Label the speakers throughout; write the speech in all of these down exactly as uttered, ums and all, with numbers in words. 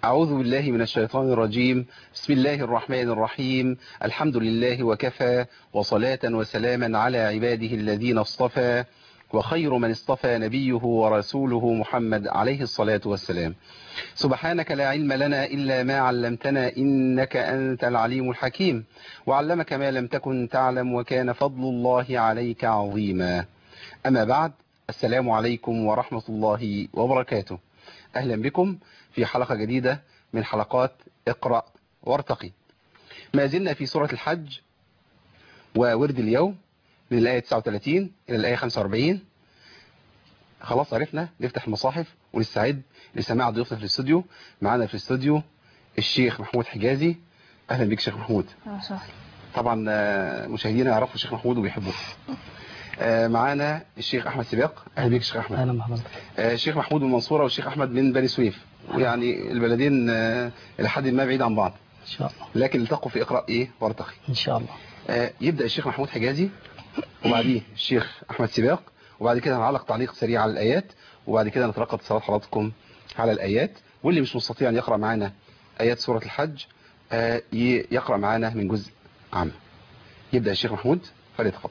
Speaker 1: أعوذ بالله من الشيطان الرجيم. بسم الله الرحمن الرحيم. الحمد لله وكفى، وصلاة وسلاما على عباده الذين اصطفى، وخير من اصطفى نبيه ورسوله محمد عليه الصلاة والسلام. سبحانك لا علم لنا إلا ما علمتنا إنك أنت العليم الحكيم، وعلمك ما لم تكن تعلم، وكان فضل الله عليك عظيما. أما بعد، السلام عليكم ورحمة الله وبركاته. أهلا بكم في حلقة جديدة من حلقات اقرأ وارتقي. ما زلنا في سورة الحج، وورد اليوم من الآية تسعة وثلاثين إلى الآية خمسة وأربعين. خلاص عرفنا نفتح المصاحف ونستعد لسماع ضيوفنا في الاستوديو. معنا في الاستوديو الشيخ محمود حجازي. أهلا بك شيخ محمود. طبعا مشاهدينا يعرفوا الشيخ محمود وبيحبوه. معانا الشيخ أحمد سباق. أهلا بك شيخ أحمد.
Speaker 2: أهلا محمد.
Speaker 1: الشيخ محمود من المنصورة والشيخ أحمد من بني سويف، ويعني البلدين إلى حد ما بعيد عن بعض
Speaker 2: إن شاء الله،
Speaker 1: لكن التقوا في اقرأ إيه وارتقي
Speaker 2: إن شاء الله.
Speaker 1: يبدأ الشيخ محمود حجازي، وبعديه الشيخ أحمد سباق، وبعد كده هنعلق تعليق سريع على الآيات، وبعد كده نتلقى اتصالات حضراتكم على الآيات. واللي مش مستطيع أن يقرأ معنا آيات سورة الحج يقرأ معنا من جزء عام. يبدأ الشيخ محمود فليتفضل.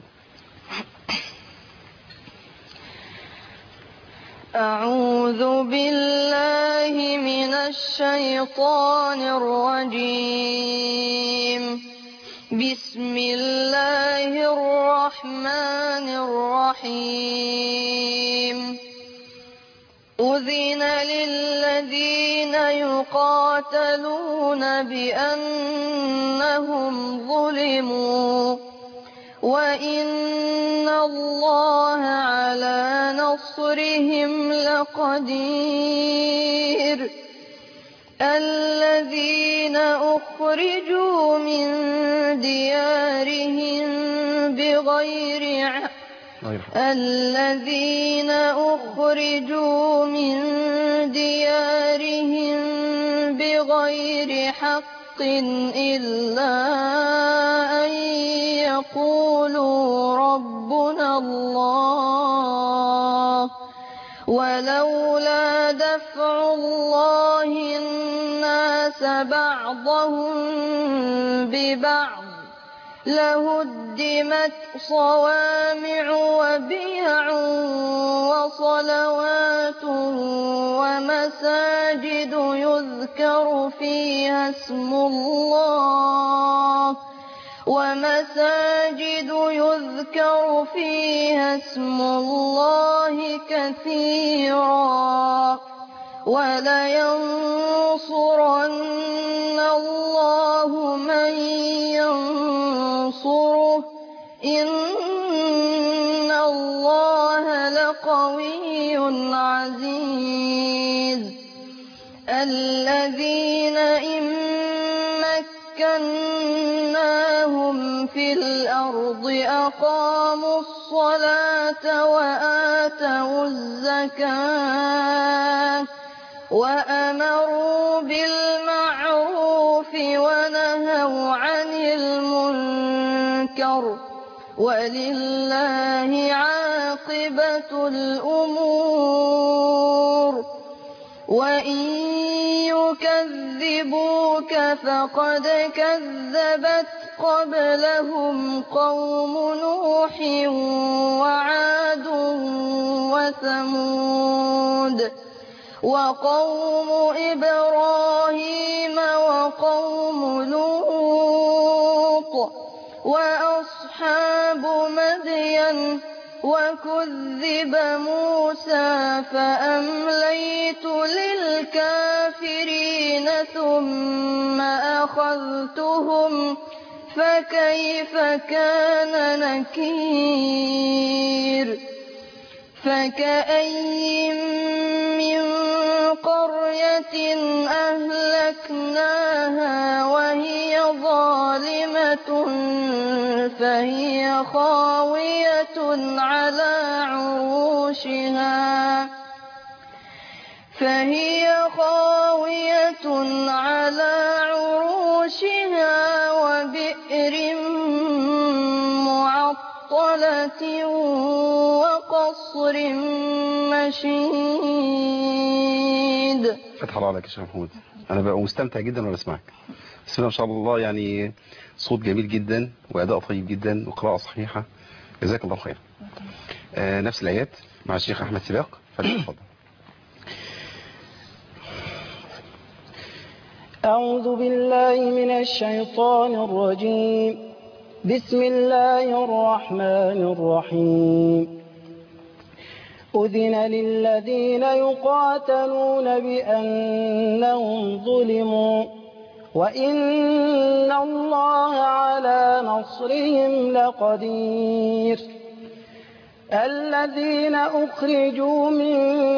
Speaker 3: أعوذ بالله من الشيطان الرجيم. بسم الله الرحمن الرحيم. أذن للذين يقاتلون بأنهم ظلموا، وإن الله على نصرهم لقدير. الذين أخرجوا من ديارهم بغير الذين أخرجوا من ديارهم بغير حق إلا أن يقولوا ربنا الله، ولولا دفع الله الناس بعضهم ببعض لهدمت صوامع وبيع وصلوات ومساجد يذكر فيها اسم الله ومساجد يذكر فيها اسم الله كثيرا، ولينصرن الله من ينصره، إن الله لقوي عزيز. الذين إن مكناهم في الأرض أقاموا الصلاة وآتوا الزكاة وأمروا بالمعروف ونهوا عن المنكر، ولله عاقبة الأمور. وإن يكذبوك فقد كذبت قبلهم قوم نوح وعاد وثمود وقوم إبراهيم وقوم لوط وأصحاب مدين، وكذب موسى فأمليت للكافرين ثم أخذتهم فكيف كان نكير. فكأي من قرية أهلكناها وهي ظالمة فهي خاوية على عروشها فهي خاوية على عروشها وبئر معطلة وقصر مشيد.
Speaker 1: فتح فتح الله عليك يا شيخ محمود. انا ببقى مستمتع جدا وانا بسمعك. بسم الله ما شاء الله، يعني صوت جميل جدا واداء طيب جدا وقراءه صحيحه. جزاك الله خير. آه نفس الايات مع الشيخ احمد سباق، فليتفضل.
Speaker 2: أعوذ بالله من الشيطان الرجيم. بسم الله الرحمن الرحيم. أذن للذين يقاتلون بأنهم ظلموا وإن الله على نصرهم لقدير. الذين أخرجوا من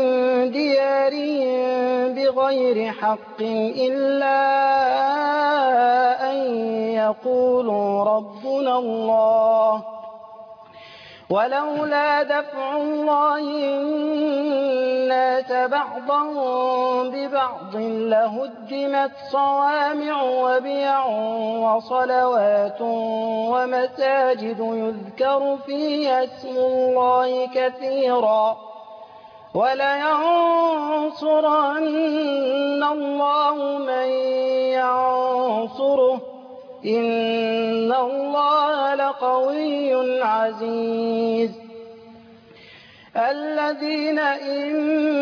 Speaker 2: ديارهم بغير حق إلا أن يقولوا ربنا الله ولولا دفع الله الناس بعضهم ببعض لهدمت صوامع وبيع وصلوات ومساجد يذكر فيها اسم الله كثيرا ولينصرن الله من ينصره إن الله لقوي عزيز. الذين إن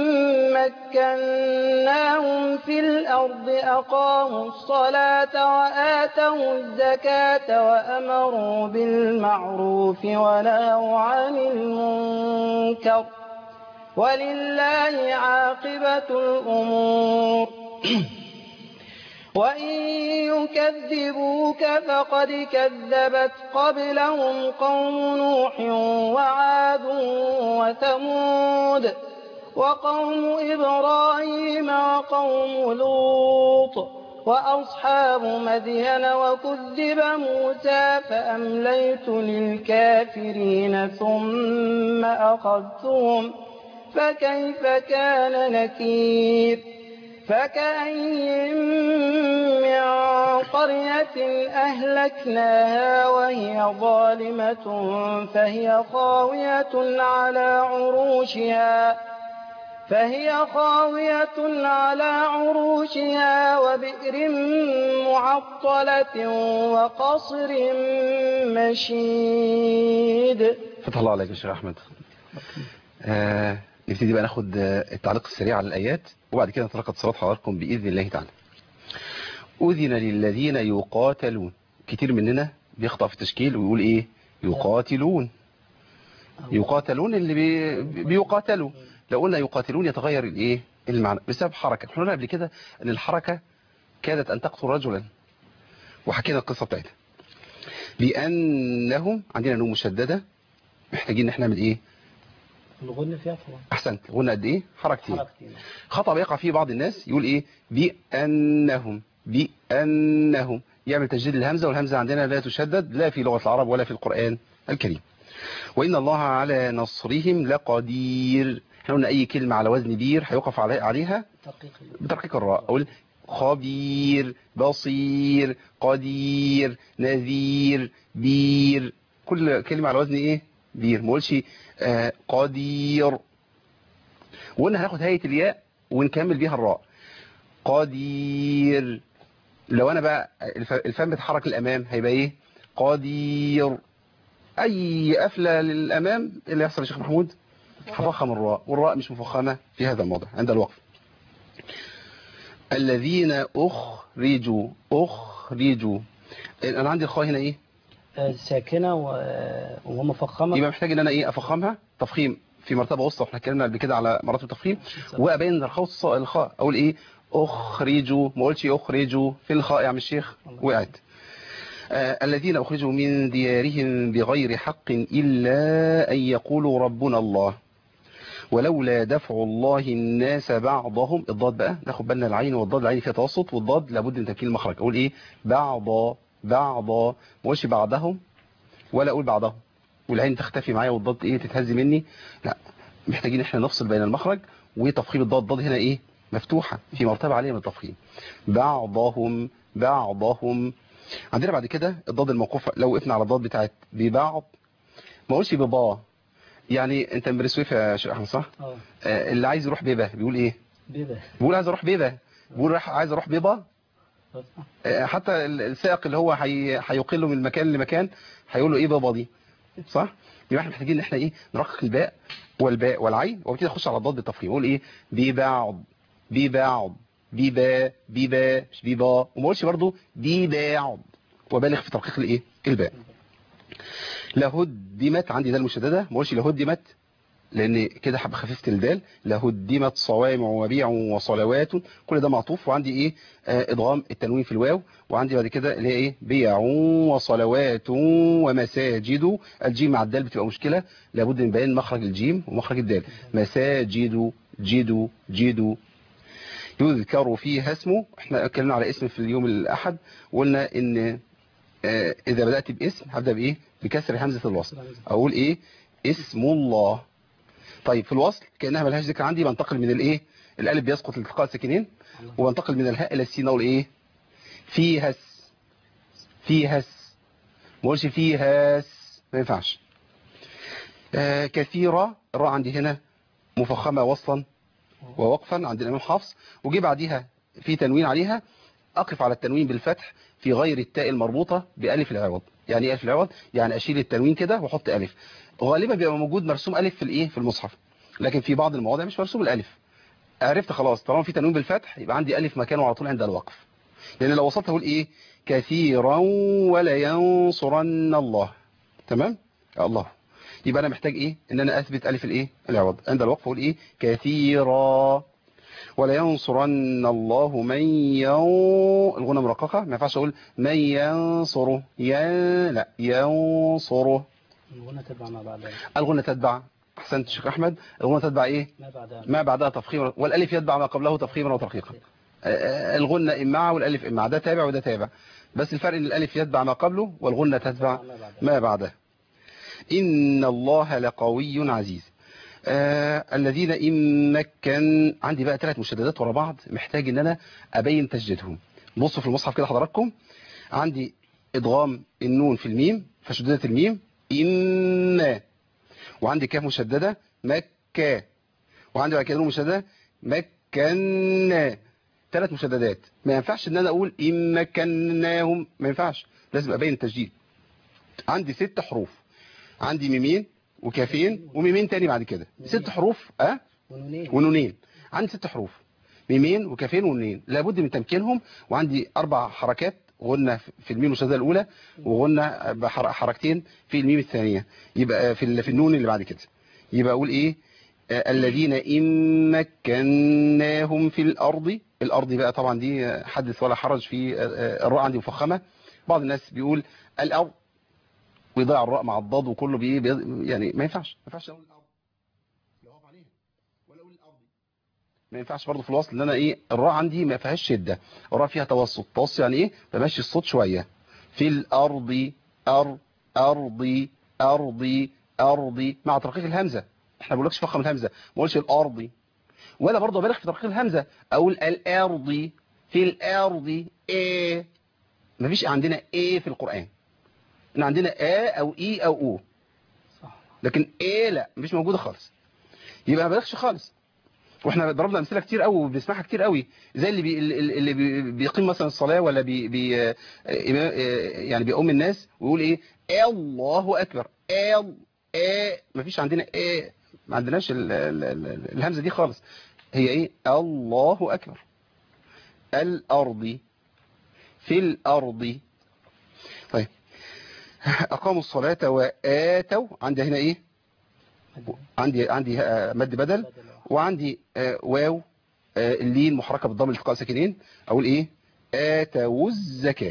Speaker 2: مكناهم في الأرض أقاموا الصلاة وآتوا الزكاة وأمروا بالمعروف ونهوا عن المنكر ولله عاقبة الأمور. وإن يكذبوك فقد كذبت قبلهم قوم نوح وعاد وثمود وقوم إبراهيم وقوم لوط وأصحاب مدين وكذب موسى فأمليت للكافرين ثم أخذتهم فكيف كان نكير. فكأي من قرية أهلكناها وهي ظالمة فهي خاوية على عروشها فهي خاوية على عروشها وبئر معطلة وقصر مشيد.
Speaker 1: فتح الله عليك يا شيخ أحمد. آه نبتدي بقى ناخد التعليق السريع على الآيات وبعد كده نتلقى اتصالات حضراتكم بإذن الله تعالى. أذن للذين يقاتلون. كتير مننا بيخطأ في التشكيل ويقول إيه يقاتلون. يقاتلون اللي بي بيقاتلوا. لو قلنا يقاتلون يتغير الإيه المعنى بسبب حركة. احنا قلنا قبل كده أن الحركة كادت أن تقتل رجلا وحكينا القصة بتاعتها. لأنهم عندنا نون مشددة محتاجين ان احنا نعمل إيه
Speaker 2: الغنى فيها طبعا.
Speaker 1: احسنت. غنى قد ايه حركتين. خطأ بيقع فيه بعض الناس يقول ايه بأنهم بأنهم يعمل تجديد الهمزة والهمزة عندنا لا تشدد لا في لغة العرب ولا في القرآن الكريم. وإن الله على نصرهم لقدير. احنا قلنا اي كلمة على وزن بير هيوقف عليها بترقيق الراء. اقول خبير بصير قدير نذير بير. كل كلمة على وزن ايه بير. ما اقولش آه قدير. وقلنا هناخد هيئة الياء ونكمل بيها الراء. قدير. لو انا بقى الفم بتحرك للامام هيبقى ايه قدير. اي قفله للامام اللي يحصل يا شيخ محمود هفخم الراء والراء مش مفخمه في هذا الموضع عند الوقف. الذين اخرجوا اخرجوا. انا عندي الخاء هنا ايه
Speaker 2: ساكنه ومفخمه
Speaker 1: يبقى محتاج ان انا ايه افخمها تفخيم في مرتبه وسطى. احنا اتكلمنا قبل كده على مراتب التفخيم وابين الخاء الخاء اقول ايه اخرجوا. ما قلتش اخرجوا فين الخاء يا عم الشيخ وقعت. آه الذين اخرجوا من ديارهم بغير حق الا ان يقولوا ربنا الله ولولا دفع الله الناس بعضهم. الضاد بقى ناخد بالنا العين والضاد العين فيها توسط والضاد لابد من تمكين المخرج. اقول ايه بعض بعض ما اقولش بعضهم ولا اقول بعضهم والعين تختفي معايا والضاد ايه تتهز مني. لا محتاجين احنا نفصل بين المخرج وتفخيم الضاد. الضاد هنا ايه مفتوحة في مرتبة عالية من التفخيم. بعضهم بعضهم. عندنا بعد كده الضاد الموقوفة. لو وقفنا على الضاد بتاعت ببعض ما اقولش ببا. يعني انت من بني سويف يا شيخ احمد صح؟ اه اللي عايز يروح بيبه بيقول ايه بيبه. بيقول عايز اروح بيبه بيقول راح عايز اروح بيضة، حتى السائق اللي هو هيقله من مكان لمكان هيقول له ايه بابا دي، صح؟ يبقى احنا محتاجين ان احنا ايه نرقق الباء والباء والعين، وبعد كده نخش على الضاد بالتفخيم، نقول ايه بيبعض بيبعض بيبا بيبا مش بيبا، وما اقولش برضه بيبعض، وبالغ في ترقيق الايه الباء. لهدمت عندي ده المشدده، ما اقولش لهدمت لان كده حب خفيفه الدال. لهدمت صوامع وبيع وصلوات، كل ده معطوف، وعندي ايه آه ادغام التنوين في الواو، وعندي بعد كده اللي هي ايه بيع وصلوات ومساجد. الجيم مع الدال بتبقى مشكله، لابد من بيان مخرج الجيم ومخرج الدال. مساجد جدو جدو يذكر فيها اسمه. احنا اتكلمنا على اسم في اليوم الاحد، وقلنا ان آه اذا بدات باسم هبدا بايه بكسر همزه الوصل، اقول ايه اسم الله. طيب في الوصل كأنها ملهاش ذكر عندي، بنتقل من الايه الالف بيسقط لالتقاء الساكنين، وبنتقل من الهاء الى السين اقول ايه فيهس فيهس، ما اقولش فيهاس، ما ينفعش. آه كثيرة الراء عندي هنا مفخمة وصلا ووقفا عند الامام حفص، وجي بعديها في تنوين عليها، اقف على التنوين بالفتح في غير التاء المربوطة بألف العوض. يعني ايه ألف العوض؟ يعني اشيل التنوين كده واحط ألف. غالبا بيبقى موجود مرسوم ألف في الايه في المصحف، لكن في بعض المواضع مش مرسوم الألف. عرفت خلاص طالما في تنوين بالفتح يبقى عندي ألف مكانه على طول عند الوقف، لأن لو وصلت اقول ايه كثيرا ولا ينصرن الله. تمام الله، يبقى انا محتاج ايه ان انا اثبت ألف الايه العوض عند الوقف، اقول ايه كثيرا ولا ينصرن الله من ين الغنى مرققة، ما ينفعش اقول من ينصره ين لا ينصره.
Speaker 2: الغنى تتبع ما بعدها.
Speaker 1: الغنى تتبع، احسنت شيخ احمد، الغنى تتبع ايه
Speaker 2: ما بعدها
Speaker 1: ما بعدها تفخيما، والالف يتبع ما قبله تفخيما وترقيقا. الغنى امع والالف امع، ده تابع وده تابع، بس الفرق ان الالف يتبع ما قبله والغنى تتبع ما بعده. ان الله لقوي عزيز. آه الذين إن مكن عندي بقى ثلاث مشددات ورا بعض، محتاج ان انا ابين تشديدهم. بصوا في المصحف كده حضراتكم، عندي ادغام النون في الميم فشددت الميم إن، وعندي كاف مشددة مكة، وعندي بعد كده نون مشددة مكنا، ثلاث مشددات. ما ينفعش ان انا اقول إن مكناهم، ما ينفعش، لازم ابين التشديد. عندي ست حروف، عندي ميمين وكافين وميمين تاني بعد كده، ست حروف اه
Speaker 2: ونونين
Speaker 1: ونونين. عندي ست حروف ميمين وكافين ونونين، لابد من تمكينهم. وعندي اربع حركات، غنة في الميم المشددة الاولى، وغنة بحركتين في الميم الثانية، يبقى في في النون اللي بعد كده. يبقى اقول ايه آه الذين إن مكناهم في الارض. الارض بقى طبعا دي حدث ولا حرج في آه الراء عندي مفخمة. بعض الناس بيقول الارض ويضيع الراء مع الضاد، وكله بي يعني ما ينفعش ما ينفعش اقول الارض لو اقف عليها، ولا اقول الارض. ما ينفعش برضه في الوصل ان انا ايه الراء عندي ما فيهاش شده، الراء فيها توسط. توسط يعني ايه بمشي الصوت شويه. في الارض ار ارضي ارضي ارضي مع ترقيق الهمزه. احنا ما بنقولكش فخم الهمزه، ما بقولش الارضي، ولا برضه بالغ في ترقيق الهمزه اقول الارض في الارض. ايه ما فيش عندنا ايه في القران، ان عندنا ا او اي او او، لكن ايه لا مش موجوده خالص، يبقى ما بلغش خالص. واحنا ضربنا امثله كتير قوي وبنسمعها كتير قوي، زي اللي بي اللي بي بيقيم مثلا الصلاه، ولا بي بي يعني بيقوم الناس ويقول ايه الله اكبر. ايه ايه ما فيش عندنا ايه، ما عندناش ال ال ال الهمزه دي خالص. هي ايه الله اكبر. الارض في الارض. طيب أقاموا الصلاة وآتوا، عندي هنا إيه عندي عندي مد بدل، وعندي واو اللين محركة بالضم التقاء ساكنين، أقول إيه آتوا الزكاة.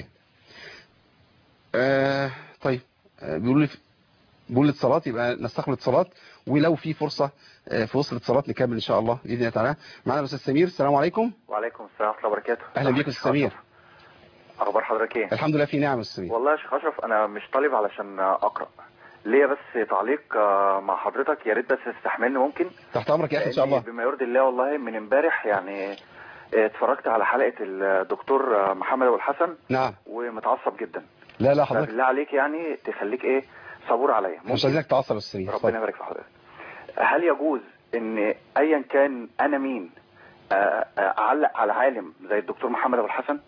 Speaker 1: آه طيب بيقولوا لي بيقول لي الصلاة، يبقى نستقبل الصلاة، ولو في فرصة في وسط الصلاة نكمل إن شاء الله بإذن الله تعالى. معنا الأستاذ سمير. السلام عليكم.
Speaker 4: وعليكم السلام ورحمة الله وبركاته.
Speaker 1: أهلا بيك أستاذ سمير.
Speaker 4: اخبار حضرتك ايه؟
Speaker 1: الحمد لله في نعم يا استاذ سمير.
Speaker 4: والله يا شيخ اشرف انا مش طالب علشان اقرا، ليا بس تعليق مع حضرتك، يا ريت بس تستحملني ممكن.
Speaker 1: تحت امرك يا اخي ان شاء الله.
Speaker 4: بما يرضي الله، والله من امبارح يعني اتفرجت على حلقه الدكتور محمد ابو الحسن.
Speaker 1: نعم.
Speaker 4: ومتعصب جدا.
Speaker 1: لا لا حضرتك
Speaker 4: بالله عليك يعني تخليك ايه صبور عليا.
Speaker 1: مش عايزك تعصب يا استاذ سمير.
Speaker 4: ربنا يبارك في حضرتك. هل يجوز ان ايا كان انا مين آه، اعلق على عالم زي الدكتور محمد ابو الحسن؟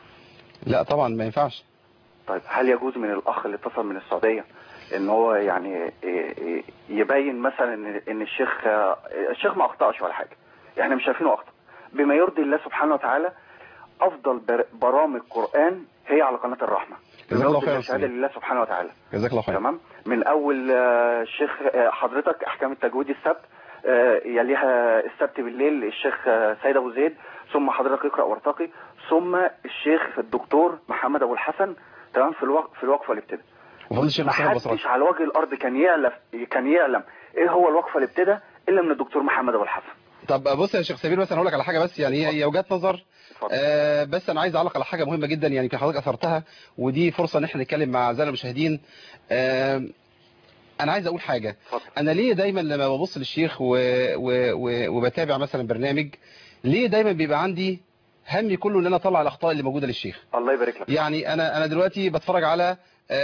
Speaker 1: لا طبعا ما ينفعش.
Speaker 4: طيب هل يجوز من الاخ اللي اتصل من السعوديه ان هو يعني يبين مثلا ان ان الشيخ الشيخ ما اخطاش ولا حاجه، احنا مش شايفينه اخطا، بما يرضي الله سبحانه وتعالى، افضل برامج قران هي على قناه الرحمه،
Speaker 1: جزاك الله خير.
Speaker 4: شهاده لله سبحانه وتعالى.
Speaker 1: جزاك الله خير.
Speaker 4: تمام. من اول الشيخ حضرتك احكام التجويد السبت، يليها السبت بالليل الشيخ سيد ابو زيد، ثم حضرتك اقرا وارتقي، ثم الشيخ الدكتور محمد ابو الحسن. تمام. في الوقف في الوقفه الابتداء ما حدش على وجه الارض كان يعلم كان يعلم ايه هو الوقفه الابتداء الا من الدكتور محمد ابو الحسن.
Speaker 1: طب بص يا شيخ سمير، بس انا هقول لك على حاجه، بس يعني هي وجهات نظر. آه بس انا عايز اعلق على حاجه مهمه جدا، يعني في حضرتك اثرتها، ودي فرصه ان احنا نتكلم مع اعزائنا المشاهدين. آه انا عايز اقول حاجه. فضل. انا ليه دايما لما ببص للشيخ و... و... و... وبتابع مثلا برنامج، ليه دايما بيبقى عندي همي كله ان انا اطلع الاخطاء اللي موجوده للشيخ؟
Speaker 4: الله يبارك لك.
Speaker 1: يعني انا انا دلوقتي بتفرج على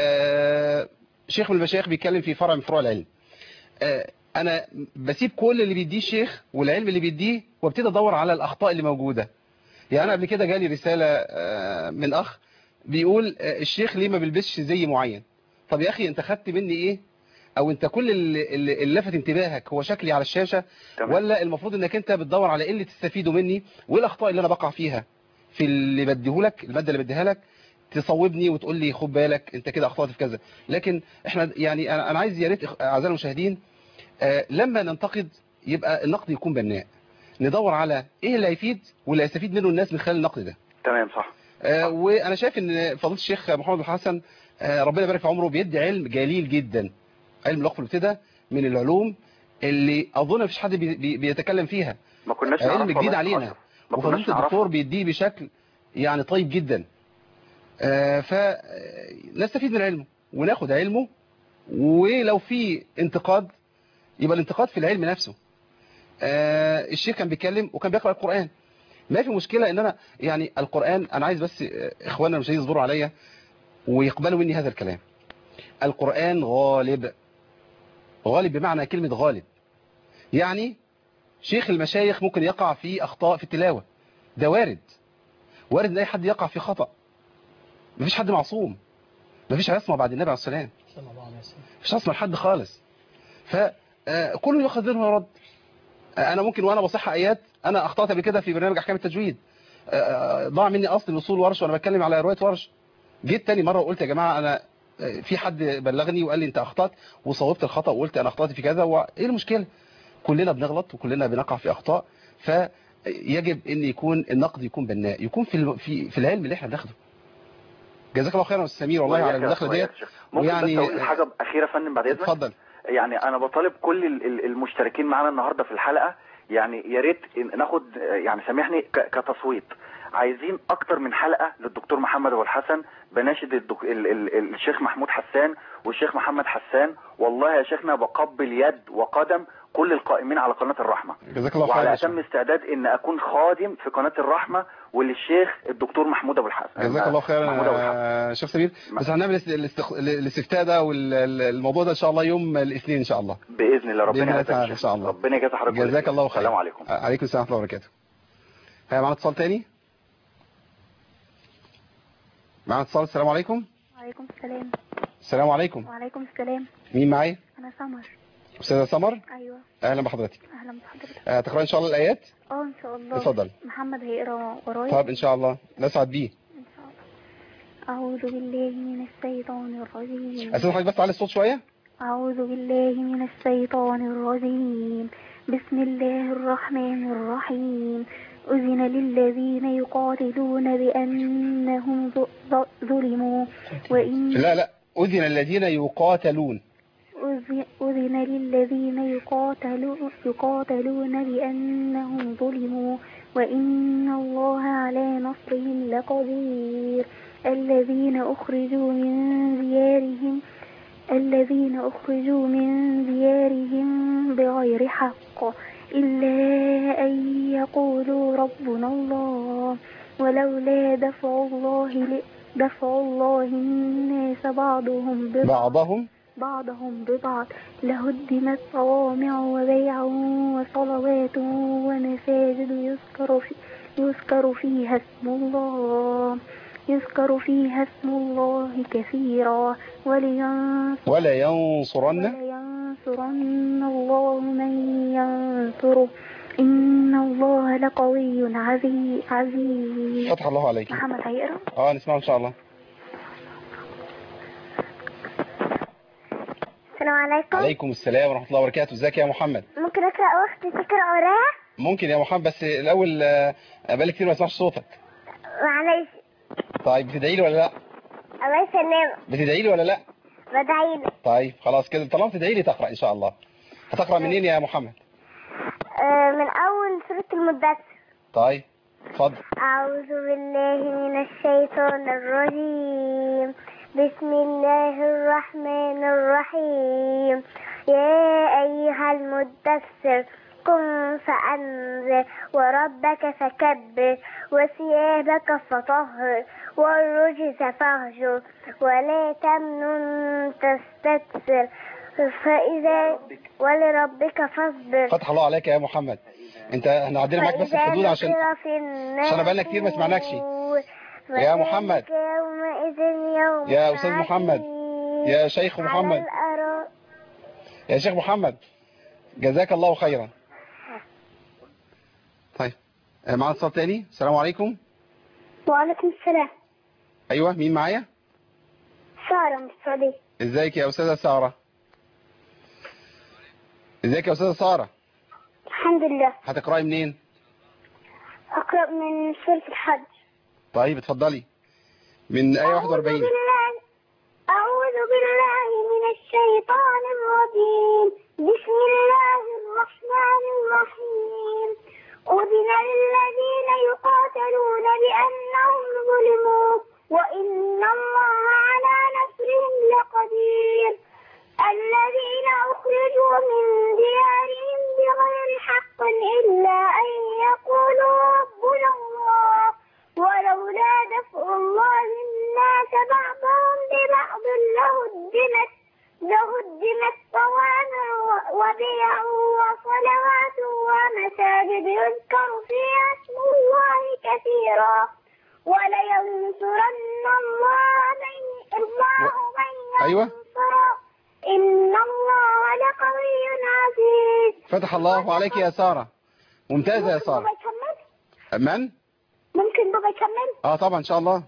Speaker 1: آه شيخ من المشايخ بيتكلم في فرع من فروع العلم. آه انا بسيب كل اللي بيديه الشيخ والعلم اللي بيديه وابتدي ادور على الاخطاء اللي موجوده. يعني انا قبل كده جالي رساله آه من اخ بيقول آه الشيخ ليه ما بيلبسش زي معين. طب يا اخي انت خدت مني ايه؟ او انت كل اللي, اللي لفت انتباهك هو شكلي على الشاشه؟ تمام. ولا المفروض انك انت بتدور على ايه اللي تستفيده مني وايه الاخطاء اللي انا بقع فيها في اللي بديهولك، الماده اللي بديها لك، تصوبني وتقول لي خد بالك انت كده اخطأت في كذا. لكن احنا يعني انا انا عايز يا ريت اعزائي المشاهدين آه لما ننتقد يبقى النقد يكون بناء، ندور على ايه اللي هيفيد واللي هيستفيد منه الناس من خلال النقد ده.
Speaker 4: تمام صح.
Speaker 1: آه وانا شايف ان فضيله الشيخ محمد الحسن آه ربنا يبارك في عمره بيدي علم جليل جدا. علم الوقف الابتداء من العلوم اللي اظن مفيش حد بي بي بيتكلم فيها،
Speaker 4: ما كناش
Speaker 1: علم جديد علينا، وفضيله الدكتور بيديه بشكل يعني طيب جدا. آه فنستفيد من علمه وناخد علمه، ولو في انتقاد يبقى الانتقاد في العلم نفسه. آه الشيخ كان بيتكلم وكان بيقرأ القرآن، ما في مشكلة ان انا يعني القرآن، انا عايز بس اخواننا مش يصبروا عليا ويقبلوا مني هذا الكلام. القرآن غالب، غالب بمعنى كلمة غالب، يعني شيخ المشايخ ممكن يقع في اخطاء في التلاوة، ده وارد، وارد ان اي حد يقع في خطأ، مفيش حد معصوم، مفيش عصمة بعد النبي عليه السلام، مفيش عصمة لحد خالص، فكله ياخذ منه ورد. انا ممكن وانا بصح ايات، انا اخطأت قبل كده في برنامج احكام التجويد، ضاع مني اصل الاصول ورش وانا بتكلم على روايه ورش، جيت تاني مره وقلت يا جماعه انا في حد بلغني وقال لي انت اخطأت، وصوبت الخطأ وقلت انا اخطأت في كذا، وايه المشكله؟ كلنا بنغلط وكلنا بنقع في اخطاء، فيجب ان يكون النقد يكون بناء، يكون في في في العلم اللي احنا بناخده. جزاك الله خيرا يا استاذ سمير والله على المداخله ديت.
Speaker 4: ممكن ويعني بس اقول حاجه اخيره يا فندم بعد اذنك؟
Speaker 1: اتفضل.
Speaker 4: يعني انا بطالب كل المشتركين معانا النهارده في الحلقه، يعني يا ريت ناخد، يعني سامحني كتصويت، عايزين اكتر من حلقه للدكتور محمد ابو الحسن. بناشد الدك... ال... ال... الشيخ محمود حسان والشيخ محمد حسان، والله يا شيخنا بقبل يد وقدم كل القائمين على قناه الرحمه،
Speaker 1: جزاك الله خير،
Speaker 4: وعلى اتم استعداد ان اكون خادم في قناه الرحمه وللشيخ الدكتور محمود ابو الحسن.
Speaker 1: جزاك الله خير يا شيخ سمير. بس هنعمل الاستخ... الاستفتاء ده والموضوع ده ان شاء الله يوم الاثنين ان شاء الله
Speaker 4: باذن الله. ربنا
Speaker 1: يجزاك ان شاء الله.
Speaker 4: ربنا يجزاك حضرتك.
Speaker 1: جزاك الله خير.
Speaker 4: السلام عليكم.
Speaker 1: عليكم السلام ورحمه الله وبركاته. هيا معانا اتصال تاني، معانا اتصال. السلام عليكم.
Speaker 5: وعليكم السلام.
Speaker 1: السلام عليكم.
Speaker 5: وعليكم السلام.
Speaker 1: مين معايا؟
Speaker 5: انا سمر.
Speaker 1: استاذه سمر.
Speaker 5: ايوه.
Speaker 1: اهلا بحضرتك.
Speaker 5: اهلا بحضرتك.
Speaker 1: آه تقرأ ان شاء الله الايات؟
Speaker 5: اه ان شاء الله.
Speaker 1: اتفضل.
Speaker 5: محمد هيقرا ورايا.
Speaker 1: طب ان شاء الله نسعد بيه
Speaker 5: ان شاء الله. اعوذ بالله من الشيطان الرجيم.
Speaker 1: اسمع حضرتك بس على الصوت شويه.
Speaker 5: اعوذ بالله من الشيطان الرجيم. بسم الله الرحمن الرحيم. أذن للذين يقاتلون بأنهم ظلموا وإن
Speaker 1: لا لا أذن الذين يقاتلون
Speaker 5: أذن للذين يقاتلون يقاتلون بأنهم ظلموا وإن الله على نصرهم لقدير. الذين أخرجوا من ديارهم الذين أخرجوا من ديارهم بغير حق إلا أن يقولوا ربنا الله ولولا دفع الله دفع الله الناس بعضهم
Speaker 1: بعضهم
Speaker 5: بعضهم ببعض لهدمت صوامع وبيع وصلوات ومساجد يذكر في يذكر فيها اسم الله يذكر فيها اسم الله كثيرا ولينصر
Speaker 1: ولا ينصرن
Speaker 5: ولينصرن الله من ينصره إن الله لقوي عزيز عزيز.
Speaker 1: فتح الله عليك.
Speaker 5: محمد هيقرأ؟
Speaker 1: اه نسمعه ان شاء الله.
Speaker 5: السلام عليكم.
Speaker 1: عليكم السلام ورحمة الله وبركاته. ازيك يا محمد؟
Speaker 5: ممكن أقرأ واختي تقرأ ورايا؟
Speaker 1: ممكن يا محمد، بس الاول آه، بقالي كتير ما اسمعش صوتك.
Speaker 5: معلش.
Speaker 1: طيب بتدعي لي ولا لا؟
Speaker 5: الله يسلمك.
Speaker 1: بتدعي لي ولا لا؟
Speaker 5: بدعي له.
Speaker 1: طيب خلاص كده، طالما بتدعي لي تقرأ ان شاء الله. هتقرأ منين يا محمد؟
Speaker 5: آه، من أول سورة المدثر.
Speaker 1: طيب اتفضل.
Speaker 5: أعوذ بالله من الشيطان الرجيم. بسم الله الرحمن الرحيم. يا أيها المدثر قم فأنذر وربك فكبر وثيابك فطهر والرجز فاهجر ولا تمنن تستكثر فإذا ولربك فاصبر.
Speaker 1: فتح الله عليك يا محمد. انت احنا عدينا معاك بس الحدود عشان عشان انا بقالنا كتير ما سمعناكش يا محمد. يا استاذ محمد، يا شيخ محمد، يا شيخ محمد، جزاك الله خيرا. طيب معانا اتصال تاني. السلام عليكم.
Speaker 5: وعليكم السلام.
Speaker 1: ايوه مين معايا؟
Speaker 5: سارة من السعودية.
Speaker 1: ازيك يا استاذه ساره؟ ازيك يا استاذه ساره؟
Speaker 5: الحمد لله.
Speaker 1: هتقراي منين؟
Speaker 5: أقرأ من سورة الحج.
Speaker 1: طيب اتفضلي من آية واحد وأربعين.
Speaker 5: أعوذ بالله من الشيطان الرجيم. بسم الله الرحمن الرحيم. أذن للذين يقاتلون بأنهم ظلموا وإن الله على نصرهم لقدير. الذين أخرجوا من ديارهم بغير حق إلا أن يقولوا ربنا الله ولولا دفع الله الناس بعضهم ببعض لهدمت لهدمت صوامع وبيع وصلوات ومساجد يذكر فيها اسم الله كثيرا ولينصرن الله من الله من
Speaker 1: أيوة.
Speaker 5: ينصره إن الله لقوي عزيز.
Speaker 1: فتح الله عليك يا سارة، ممتازة يا سارة. من؟
Speaker 5: ممكن بابا يكمل؟
Speaker 1: اه طبعا ان شاء الله.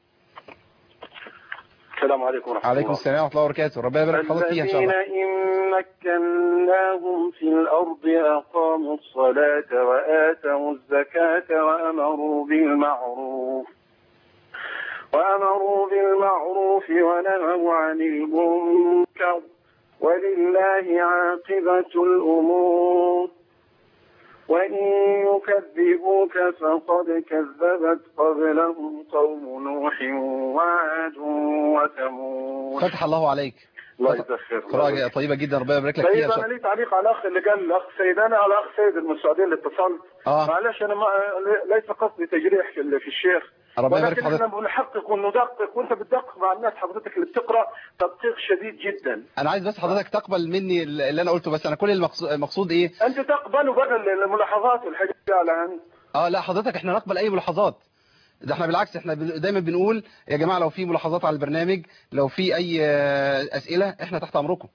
Speaker 6: السلام عليكم ورحمة الله.
Speaker 1: عليكم السلام ورحمة الله وبركاته. ربنا يبارك حضرتك فيها ان شاء الله.
Speaker 6: الذين إن مكناهم في الأرض أقاموا الصلاة وآتوا الزكاة وأمروا بالمعروف وأمروا بالمعروف ونهوا عن المنكر ولله عاقبة الأمور وإن يكذبوك فقد كذبت قبلهم قوم نوح وعاد وثمود.
Speaker 1: فتح الله عليك.
Speaker 6: الله يذكر.
Speaker 1: قراءة طيبة جدا، ربنا يبارك لك فيها.
Speaker 6: طيب انا لي تعليق على الاخ اللي قال الاخ سيد، انا على الاخ سيد من السعوديه اللي اتصلت.
Speaker 1: اه
Speaker 6: معلش انا ما ليس قصدي تجريح في, في الشيخ،
Speaker 1: ربنا يبارك
Speaker 6: ولكن احنا بنحقق وندقق، وانت بتدقق مع الناس حضرتك اللي بتقرا تدقيق شديد جدا.
Speaker 1: انا عايز بس حضرتك تقبل مني اللي انا قلته، بس انا كل المقصود, المقصود ايه؟
Speaker 6: انت تقبل وبقى الملاحظات والحاجات دي على عن
Speaker 1: اه لا حضرتك احنا نقبل اي ملاحظات، ده احنا بالعكس احنا دايما بنقول يا جماعة لو في ملاحظات على البرنامج، لو في اي اسئلة احنا تحت امركم.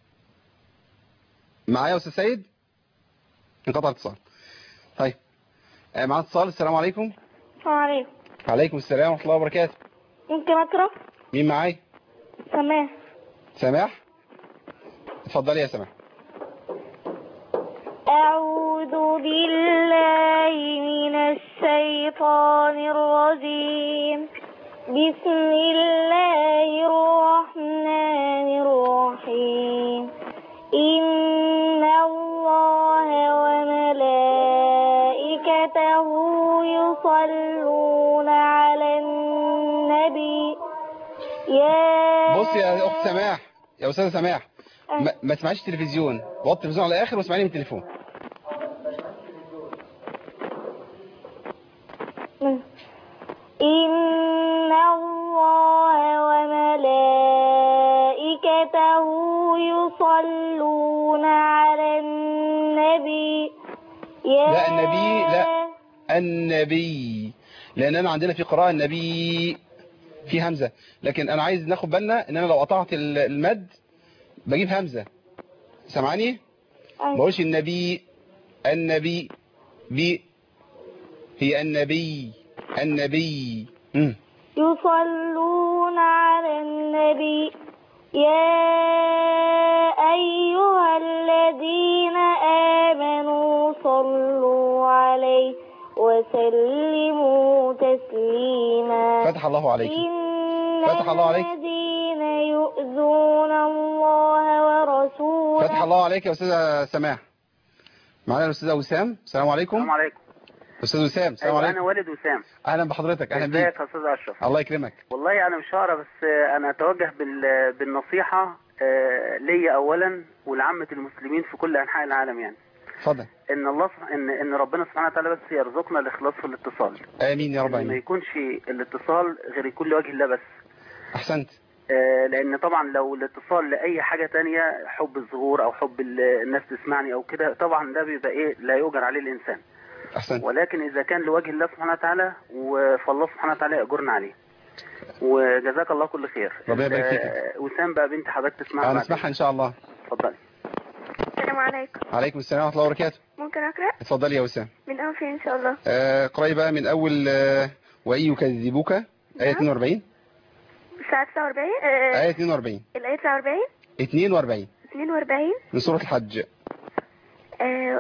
Speaker 1: معايا يا استاذ سيد؟ انقطع الاتصال. طيب معانا اتصال. السلام عليكم.
Speaker 5: وعليكم.
Speaker 1: عليكم السلام ورحمة الله وبركاته.
Speaker 5: ممكن أقرأ؟
Speaker 1: مين معايا؟
Speaker 5: سماح.
Speaker 1: سماح؟ اتفضلي يا سماح.
Speaker 5: أعوذ بالله من الشيطان الرجيم. بسم الله الرحمن الرحيم. إن الله وملائكته يصلون على النبي يا
Speaker 1: بص يا أخت سماح، يا أستاذة سماح، ما, ما تسمعيش تلفزيون، وطي التلفزيون على الآخر واسمعيني من التليفون.
Speaker 5: إن الله وملائكته يصلون على النبي يا
Speaker 1: لا النبي، لا النبي، لان انا عندنا في قراءة النبي في همزة، لكن انا عايز ناخد بالنا ان انا لو قطعت المد بجيب همزة. سامعاني؟ ما بقولش النبي، النبي بي، هي النبي النبي. مم.
Speaker 5: يصلون على النبي يا أيها الذين آمنوا صلوا عليه وسلموا تسليما.
Speaker 1: فتح الله عليك.
Speaker 5: إن
Speaker 1: فتح الله عليك.
Speaker 5: الذين يؤذون الله ورسوله.
Speaker 1: فتح الله عليك يا أستاذة سماح. معنا الأستاذة وسام. السلام عليكم.
Speaker 7: السلام عليكم.
Speaker 1: أستاذ وسام. السلام
Speaker 7: أيوة
Speaker 1: عليكم.
Speaker 7: أنا والد وسام.
Speaker 1: أهلا بحضرتك. أهلا بيك.
Speaker 7: ازيك يا أستاذ أشرف؟
Speaker 1: الله يكرمك.
Speaker 7: والله أنا مش هقرا، بس أنا أتوجه بال... بالنصيحة ليا أولا ولعامة المسلمين في كل أنحاء العالم. يعني
Speaker 1: اتفضل.
Speaker 7: إن الله إن إن ربنا سبحانه وتعالى بس يرزقنا الإخلاص في الاتصال.
Speaker 1: آمين يا رب.
Speaker 7: ما يكونش الاتصال غير يكون لوجه الله بس.
Speaker 1: أحسنت.
Speaker 7: لأن طبعا لو الاتصال لأي حاجة تانية، حب الظهور أو حب الناس تسمعني أو كده، طبعا ده بيبقى إيه لا يؤجر عليه الإنسان.
Speaker 1: أحسنت.
Speaker 7: ولكن إذا كان لوجه الله سبحانه وتعالى فالله سبحانه وتعالى يأجرنا عليه. وجزاك الله كل خير.
Speaker 1: ربنا يبارك فيك.
Speaker 7: وسام بقى بنت حضرتك تسمعها.
Speaker 1: أنا أسمعها إن شاء الله.
Speaker 7: اتفضلي.
Speaker 5: السلام عليكم.
Speaker 1: عليكم السلام ورحمة الله وبركاته.
Speaker 5: ممكن أقرأ؟
Speaker 1: اتفضلي يا وسام.
Speaker 5: من أول فين إن شاء الله؟
Speaker 1: آه قرأي بقى من أول آه وإن يكذبوك آية اثنين وأربعين.
Speaker 5: الساعة تسعة وأربعين. آه
Speaker 1: آية اثنين وأربعين.
Speaker 5: الآية تسعة وأربعين.
Speaker 1: اثنين وأربعين.
Speaker 5: اثنين وأربعين
Speaker 1: من سورة الحج.
Speaker 5: آه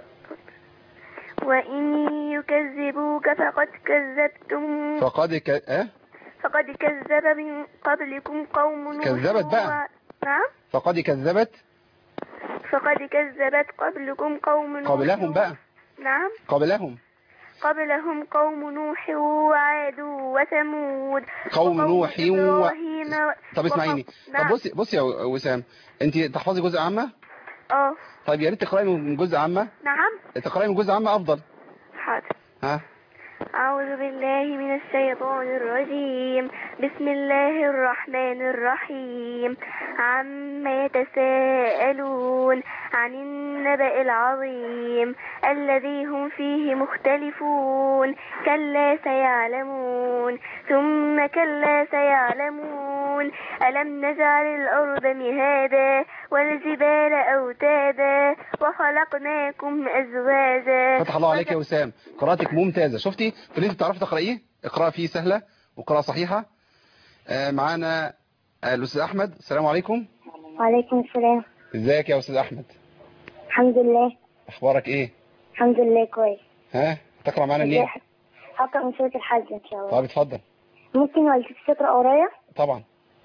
Speaker 5: وإن يكذبوك فقد كذبتم
Speaker 1: فقد ك... أه؟
Speaker 5: فقد كذب من قبلكم قوم نوح.
Speaker 1: كذبت بقى.
Speaker 5: نعم.
Speaker 1: فقد كذبت.
Speaker 5: فقد كذبت قبلكم قوم نوح.
Speaker 1: قبلهم بقى.
Speaker 5: نعم.
Speaker 1: قبلهم.
Speaker 5: قبلهم قوم نوح وعاد وثمود.
Speaker 1: قوم نوح و... طب اسمعيني.
Speaker 5: نعم.
Speaker 1: طب بصي بصي يا وسام، انت تحفظي جزء عامة؟
Speaker 5: اه.
Speaker 1: طيب يا ريت تقراي من جزء عامة.
Speaker 5: نعم.
Speaker 1: تقراي من جزء عامة افضل.
Speaker 5: حاضر.
Speaker 1: ها.
Speaker 5: أعوذ بالله من الشيطان الرجيم. بسم الله الرحمن الرحيم. عما يتساءلون عن النبأ العظيم الذي هم فيه مختلفون. كلا سيعلمون ثم كلا سيعلمون. ألم نجعل الأرض مهادا والجبال أوتادا وخلقناكم أزواجا.
Speaker 1: فتح الله عليك يا وسام، قراءتك ممتازة. شفتي اللي انت تعرفي تقرأيه؟ اقراء فيه سهلة وقراءة صحيحة. آه معانا الأستاذ أحمد. السلام عليكم.
Speaker 5: وعليكم السلام.
Speaker 1: ازيك يا أستاذ أحمد؟
Speaker 5: الحمد لله.
Speaker 1: أخبارك إيه؟
Speaker 5: الحمد لله كويس.
Speaker 1: ها تقرأ معانا منين؟
Speaker 5: هقرأ من سورة الحج إن شاء الله.
Speaker 1: طب اتفضل.
Speaker 5: ممكن والدتي تقرأ ورايا؟
Speaker 1: طبعا.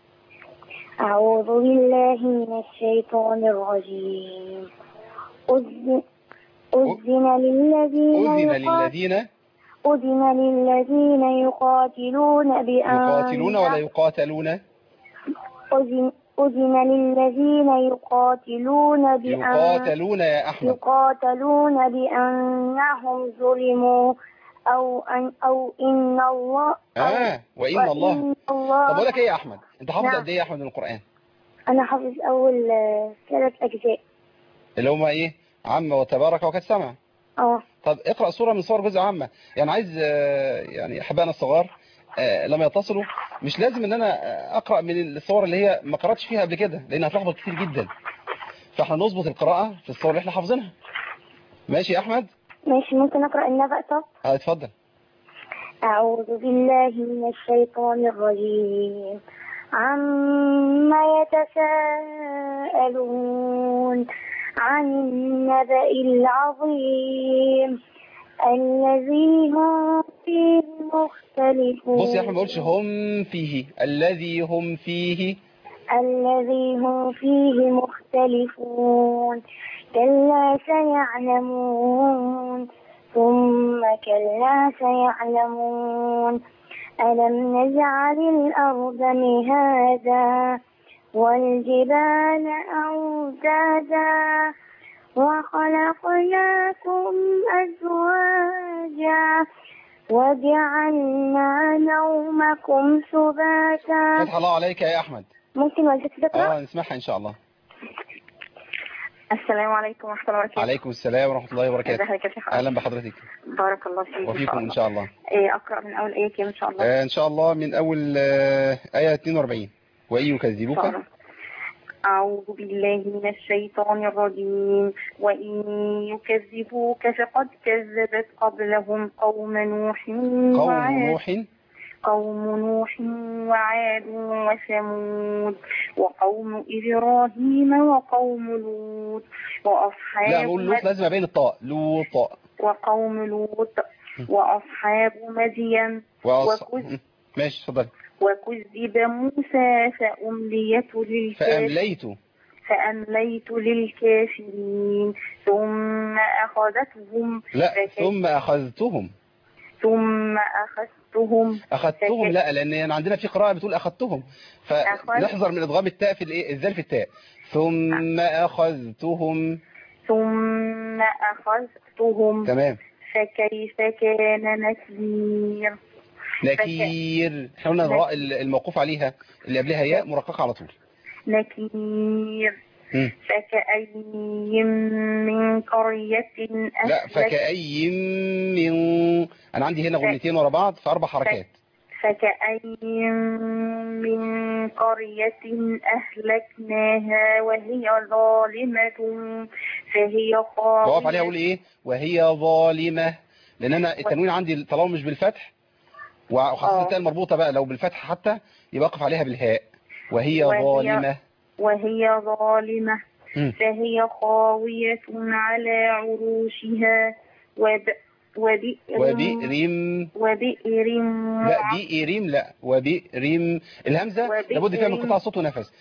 Speaker 5: أعوذ بالله من الشيطان الرجيم. أذن أذن للذين
Speaker 1: أذن للذين
Speaker 5: أذن للذين يقاتلون بأنهم
Speaker 1: يقاتلون ولا يقاتلون؟
Speaker 5: أذن أذن للذين يقاتلون بأن
Speaker 1: يقاتلون يا أحمد.
Speaker 5: يقاتلون بأنهم ظلموا أو أن أو إن الله
Speaker 1: آه وإن, وإن الله, الله طب أقول لك إيه يا أحمد؟ أنت حافظ قد إيه يا أحمد من القرآن؟
Speaker 5: أنا حافظ أول ثلاث أجزاء
Speaker 1: اللي هما إيه؟ عامة وتبارك وقد سمع.
Speaker 5: اه.
Speaker 1: طب اقرأ سورة من صور جزء عامة. يعني عايز يعني أحبائنا الصغار لما يتصلوا مش لازم ان انا اقرأ من الصور اللي هي ما قرأتش فيها قبل كده، لان هتلخبط كتير جدا. فاحنا نظبط القراءة في الصور اللي احنا حافظينها. ماشي يا احمد؟
Speaker 5: ماشي. ممكن اقرأ النبأ طب؟
Speaker 1: اه اتفضل.
Speaker 5: اعوذ بالله من الشيطان الرجيم. عما يتساءلون عن النبأ العظيم الذي هم فيه مختلفون.
Speaker 1: بص يا احمد ما قلتش هم فيه، الذي هم فيه
Speaker 5: الذي هم فيه مختلفون. كلا سيعلمون ثم كلا سيعلمون. ألم نجعل الأرض مهادا والجبال أوتادا وخلقناكم أزواجا وجعلنا نومكم سباتا.
Speaker 1: فتح الله عليك يا أحمد.
Speaker 5: ممكن والدتي تقرأ؟
Speaker 1: اه نسمعها إن شاء الله.
Speaker 5: السلام عليكم ورحمة الله وبركاته.
Speaker 1: عليكم السلام ورحمة الله وبركاته.
Speaker 5: ازيك يا شيخ؟
Speaker 1: أهلا بحضرتك.
Speaker 5: بارك الله فيك.
Speaker 1: وفيكم إن شاء الله.
Speaker 5: إيه أقرأ من أول آية كده إن شاء الله؟
Speaker 1: آه إن شاء الله من أول آه آية اثنين وأربعين. وإن يكذبوك.
Speaker 5: أعوذ بالله من الشيطان الرجيم. وإن يكذبوك فقد كذبت قبلهم قوم نوح
Speaker 1: قوم نوح
Speaker 5: قوم نوح وعاد وثمود وقوم إبراهيم وقوم لوط وأصحاب
Speaker 1: لا بقول لوط لازم أبين الطاء لوط
Speaker 5: وقوم لوط وأصحاب مدين
Speaker 1: وأص...
Speaker 5: وكذب
Speaker 1: ماشي اتفضل.
Speaker 5: وكذب موسى فأمليت للكافرين
Speaker 1: فأمليت
Speaker 5: فأمليت للكافرين ثم أخذتهم
Speaker 1: لا
Speaker 5: فكيف
Speaker 1: ثم أخذتهم
Speaker 5: ثم أخذتهم
Speaker 1: أخذتهم
Speaker 5: فكيف
Speaker 1: لا لأن عندنا في قراءة بتقول أخذتهم فنحذر من إضغام التاء في الإيه الذال في التاء. ثم أخذتهم
Speaker 5: ثم أخذتهم
Speaker 1: تمام.
Speaker 5: فكيف كان نكير
Speaker 1: نكير احنا قلنا الراء الموقوف عليها اللي قبلها ياء مرققة على طول.
Speaker 5: نكير فكأي من قرية أهلك
Speaker 1: لا فكأي من أنا عندي هنا غنتين ورا بعض في أربع حركات.
Speaker 5: فكأي من قرية أهلكناها وهي ظالمة فهي خاوية.
Speaker 1: بقف عليها أقول إيه وهي ظالمة لأن أنا التنوين عندي طالما مش بالفتح وخاصة التاء المربوطة بقى لو بالفتح حتى يبقى أقف عليها بالهاء وهي, وهي ظالمة
Speaker 5: وهي ظالمة م. فهي خاوية على عروشها وب... وبئر
Speaker 1: وبئر
Speaker 5: وبئر
Speaker 1: لا بئر لا وبئر الهمزة لابد فيها من قطاع صوت ونفس.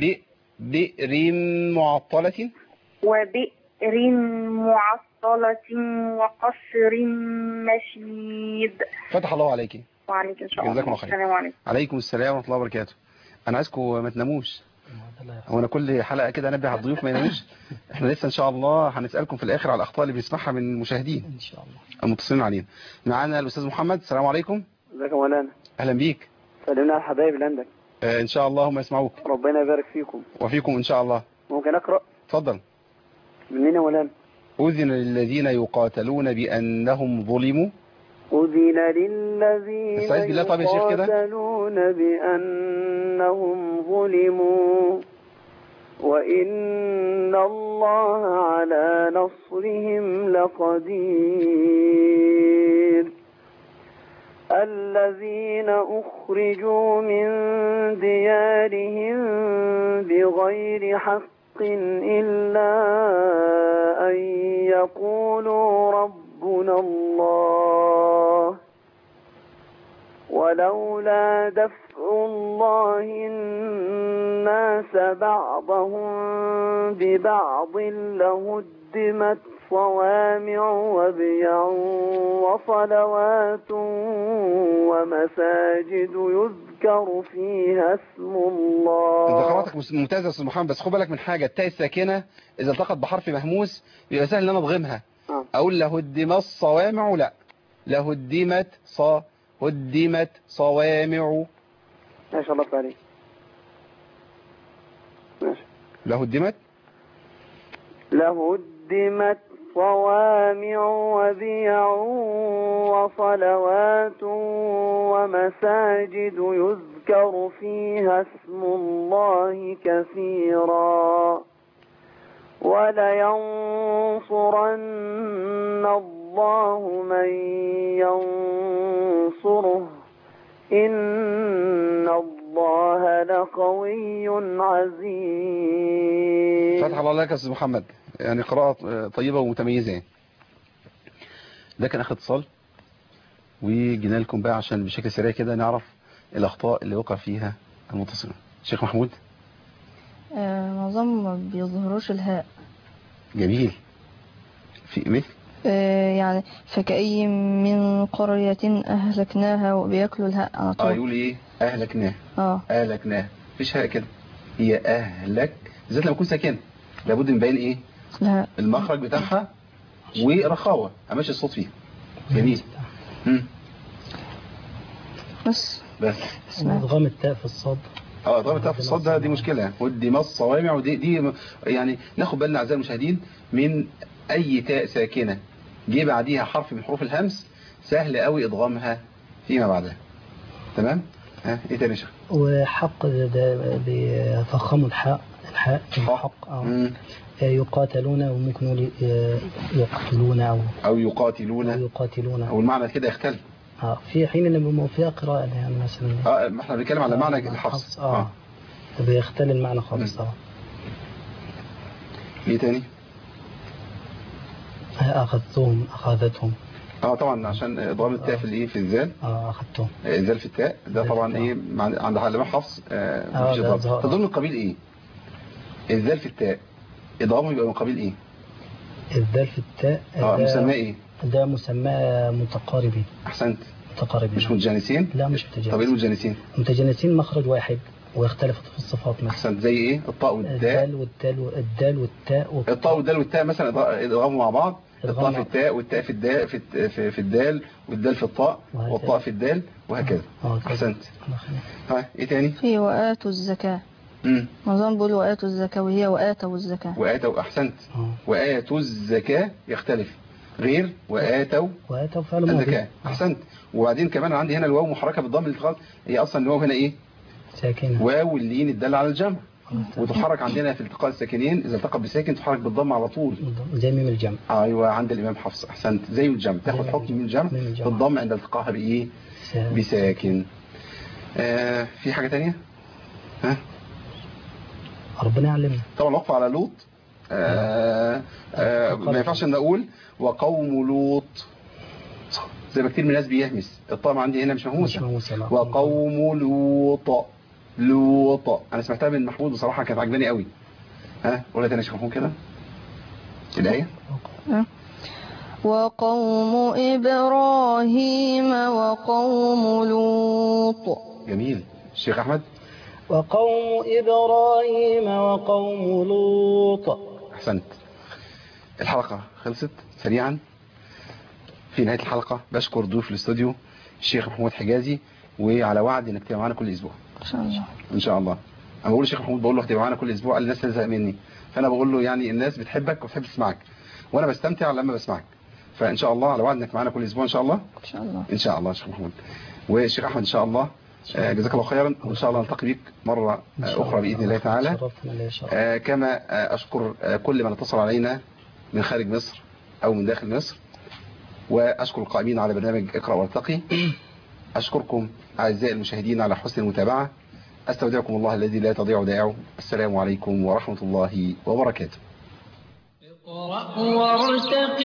Speaker 1: وبئر معطلة
Speaker 5: وبئر معطلة وقصر مشيد.
Speaker 1: فتح الله عليك.
Speaker 5: وعليكم السلام.
Speaker 1: جزاكم الله خير.
Speaker 5: السلام عليكم.
Speaker 1: عليكم السلام ورحمة الله وبركاته. أنا عايزكم ما تناموش. هو أنا كل حلقة كده أنبه على الضيوف ما يناموش. إحنا لسه إن شاء الله هنسألكم في الآخر على الأخطاء اللي بنسمعها من المشاهدين
Speaker 2: إن شاء الله
Speaker 1: المتصلين علينا. معانا الأستاذ محمد. السلام عليكم.
Speaker 8: ازيك يا مولانا؟
Speaker 1: أهلا بيك.
Speaker 8: سلمنا على الحبايب اللي عندك.
Speaker 1: آه إن شاء الله هم يسمعوك.
Speaker 8: ربنا يبارك فيكم.
Speaker 1: وفيكم إن شاء الله.
Speaker 8: ممكن أقرأ؟
Speaker 1: اتفضل.
Speaker 8: منين يا مولانا؟
Speaker 1: أذن للذين يقاتلون بأنهم ظلموا.
Speaker 8: أذن للذين يقاتلون بأنهم ظلموا وإن الله على نصرهم لقدير. الذين أخرجوا من ديارهم بغير حق إلا أن يقولوا ربنا الله ولولا دفع الله الناس بعضهم ببعض لهدمت صوامع وبيع وصلوات ومساجد يذكر فيها اسم الله.
Speaker 1: انت قراءتك ممتازه يا استاذ محمد بس خد بالك من حاجه التاء الساكنه اذا التقت بحرف مهموس بيبقى سهل ان انا اضغمها. اقول لهدمت الصوامع لا لهدمت صا هدمت صوامع.
Speaker 8: ما شاء الله عليك. ماشي.
Speaker 1: لهدمت
Speaker 8: لهدمت صوامع وبيع وصلوات ومساجد يذكر فيها اسم الله كثيرا ولينصرن الله من ينصره إن الله لقوي عزيز.
Speaker 1: فتح الله لك يا استاذ محمد يعني قراءة طيبة ومتميزة. ده كان اخر اتصال وجينا لكم بقى عشان بشكل سريع كده نعرف الاخطاء اللي وقع فيها المتصلين. شيخ محمود.
Speaker 3: آه معظم ما بيظهروش الهاء.
Speaker 1: جميل. في مثل
Speaker 3: آه يعني فكأي من قرية أهلكناها وبياكلوا الهاء على طول.
Speaker 1: اه يقول ايه أهلكناه
Speaker 3: اه
Speaker 1: أهلكناه مفيش هاء كده هي أهلك بالذات لما يكون ساكن لابد من بين ايه
Speaker 3: لا.
Speaker 1: المخرج بتاعها ورخاوة اماشي الصوت فيها. جميل.
Speaker 3: بس
Speaker 1: بس
Speaker 2: ادغام التاء في الصاد
Speaker 1: اه ضرب التاء في الصاد ده دي مشكله، ودي مص صوامع، ودي دي يعني ناخد بالنا اعزائي المشاهدين من اي تاء ساكنه جه بعديها حرف من حروف الهمس سهل قوي ادغامها فيما بعدها. تمام. ها ايه تاني يا شيخ؟
Speaker 2: وحق ده بيفخموا الحاء الحاء حق اه يقاتلون، وممكن نقول يقتلون او
Speaker 1: او يقاتلون
Speaker 2: او يقاتلون
Speaker 1: او المعنى كده يختلف.
Speaker 2: اه في حين ان فيها قراءه يعني مثلا
Speaker 1: اه ما احنا بنتكلم على معنى الحفظ.
Speaker 2: اه, آه. بيختل المعنى خالص طبعا.
Speaker 1: ايه تاني؟
Speaker 2: اخذتهم اخذتهم
Speaker 1: اه طبعا عشان ادغام التاء في الايه في الذال.
Speaker 2: اه اخذتهم
Speaker 1: الذال في التاء ده طبعا ايه عند علماء حفص آه مفيش ادغام. تظن من قبيل ايه؟ الذال في التاء ادغامه يبقى من قبيل ايه؟
Speaker 2: الذال في التاء
Speaker 1: اه مسماه ايه؟
Speaker 2: ده مسماه متقاربين.
Speaker 1: احسنت.
Speaker 2: متقاربين
Speaker 1: مش متجانسين؟
Speaker 2: لا مش متجانسين.
Speaker 1: طب ايه المتجانسين؟
Speaker 2: متجانسين مخرج واحد ويختلف في الصفات مثلا.
Speaker 1: احسنت. زي ايه؟ الطاء والتاء.
Speaker 2: الدال والتال والدال والتاء والتاء.
Speaker 1: الطاء والدال والتاء مثلا ادغاموا مع بعض. الطاء في التاء والتاء في الدال في في, في الدال والدال في الطاء والطاء في الدال وهكذا. احسنت. ها ايه تاني؟
Speaker 3: في وآتوا الزكاة.
Speaker 1: امم
Speaker 3: نظام بيقول وآتوا الزكاة وهي وآتوا الزكاة.
Speaker 1: وآتوا احسنت. وآتوا الزكاة يختلف غير وآتوا
Speaker 2: وآتوا فعل ماضي
Speaker 1: الزكاة. احسنت. وبعدين كمان عندي هنا الواو محركه بالضم الالتقاء، هي اصلا الواو هنا ايه؟
Speaker 2: ساكنه.
Speaker 1: واو اللين الداله على الجمع، وتحرك عندنا في التقاء الساكنين اذا التقى بساكن تحرك بالضم على طول
Speaker 2: زي ميم الجمع.
Speaker 1: ايوه عند الامام حفص. احسنت. زي الجمع تاخد حكم من الجمع بالضم عند التقاها بايه؟ بساكن. آه في حاجه ثانيه؟ ها
Speaker 2: ربنا يعلمنا.
Speaker 1: طبعا الوقف على لوط آه آه ما ينفعش ان اقول وقوم لوط زي ما كتير من الناس بيهمس الطاء عندي هنا مش مهموسه. وقوم لوط لوط انا سمعتها من محمود بصراحه كانت عجباني قوي. ها قولها تاني يا شيخ محمود كده الايه.
Speaker 3: وقوم ابراهيم وقوم لوط.
Speaker 1: جميل. الشيخ احمد.
Speaker 2: وقوم ابراهيم وقوم لوط.
Speaker 1: احسنت. الحلقه خلصت سريعا. في نهايه الحلقه بشكر ضيوف الاستوديو الشيخ محمود حجازي، وعلى وعد انك تبقى معانا كل اسبوع
Speaker 3: ان شاء الله.
Speaker 1: ان شاء الله. انا بقول للشيخ محمود بقول له هتبقى معانا كل اسبوع، الناس تزهق مني، فانا بقول له يعني الناس بتحبك وبتحب تسمعك وانا بستمتع لما بسمعك، فان شاء الله على وعد انك معانا كل اسبوع ان شاء الله.
Speaker 3: ان شاء الله
Speaker 1: ان شاء الله يا شيخ محمود. والشيخ احمد ان شاء الله آه جزاك الله خيرا، وان شاء الله نلتقي بك مره آه اخرى باذن الله تعالى. آه كما آه اشكر آه كل من اتصل علينا من خارج مصر او من داخل مصر، واشكر القائمين على برنامج اقرأ وارتقي. أشكركم أعزائي المشاهدين على حسن المتابعة. أستودعكم الله الذي لا تضيع ودائعه. السلام عليكم ورحمة الله وبركاته. اقرأ وارتقي.